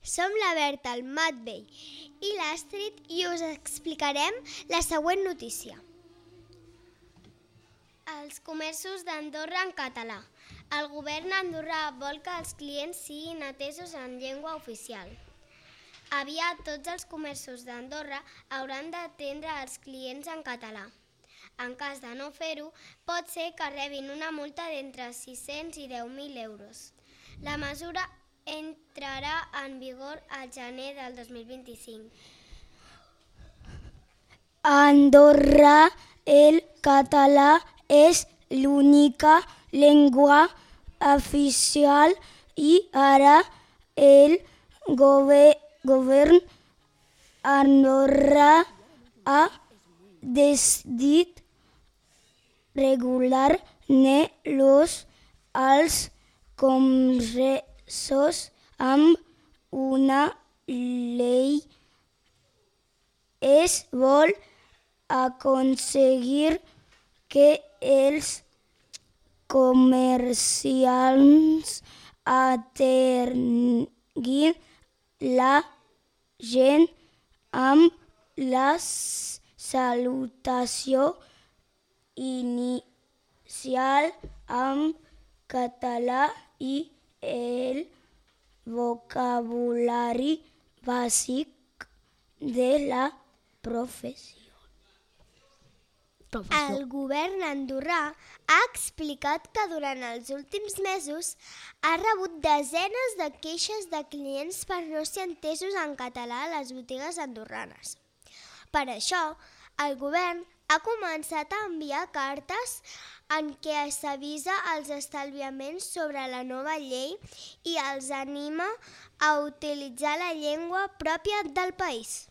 Som la Berta, el Matvei i l'Astrid i us explicarem la següent notícia. Els comerços d'Andorra en català. El govern andorrà vol que els clients siguin atesos en llengua oficial. Aviat tots els comerços d'Andorra hauran d'atendre els clients en català. En cas de no fer-ho, pot ser que rebin una multa d'entre 600 i 10.000 euros. La mesura entrarà en vigor al gener del 2025. A Andorra el català és l'única llengua oficial i ara el govern andorrà ha decidit regular-ne l'ús als comerços amb una llei. Es vol aconseguir que els comerciants atenguin la gent amb la salutació inicial en català i el vocabulari bàsic de la professió. El govern andorrà ha explicat que durant els últims mesos ha rebut desenes de queixes de clients per no ser entesos en català a les botigues andorranes. Per això, el govern ha començat a enviar cartes en què s'avisa els establiments sobre la nova llei i els anima a utilitzar la llengua pròpia del país.